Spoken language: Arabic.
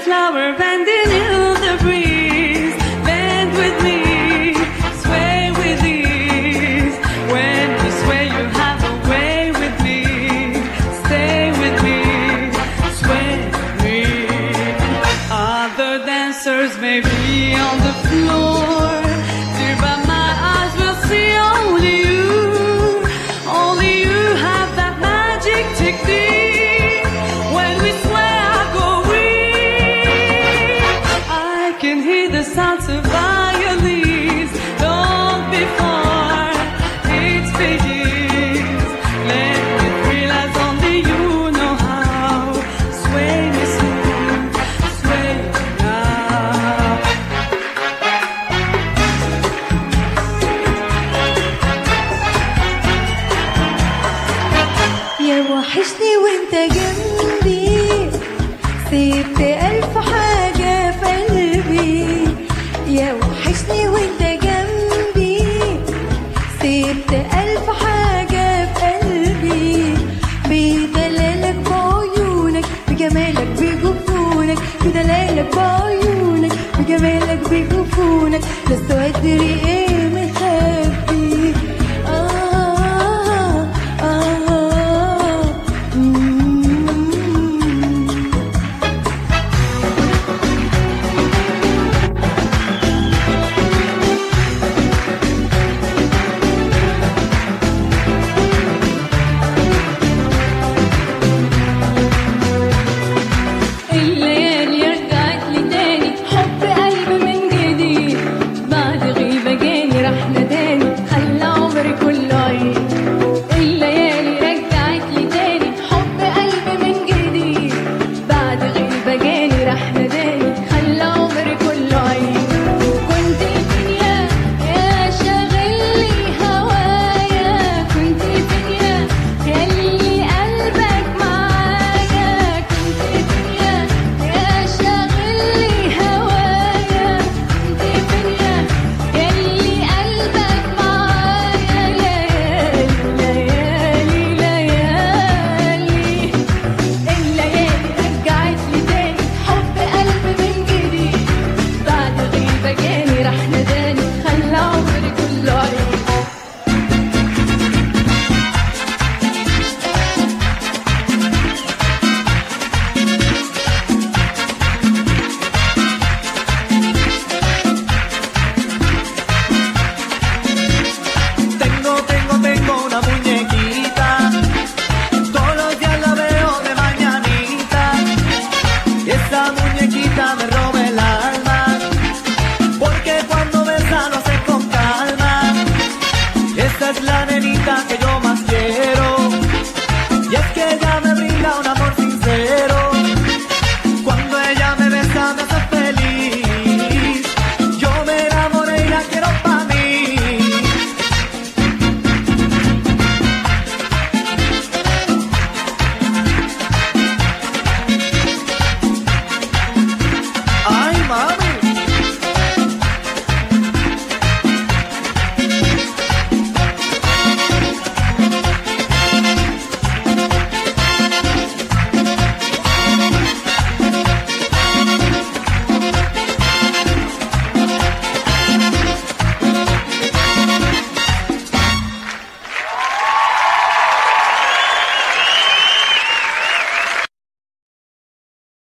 flower bending in the breeze. Bend with me, sway with ease. When you sway, you have a way with me. Stay with me, sway with me. Other dancers may be on the floor, dear, but my eyes will see only you. Only you have that magic technique. When we sway, I go weak. I can hear the sounds of violins. Don't be far, it begins. Let me realize only you know how. Sway me smooth, sway me now. يا وحشني وانت جنبي، سبت ألف حاجة في قلبي. يا وحشني وانت جنبي، سبت ألف حاجة في قلبي. بدلالك بعيونك، بجمالك بجفونك، بدلالك بعيونك، بجمالك بجفونك. لست أدري ايه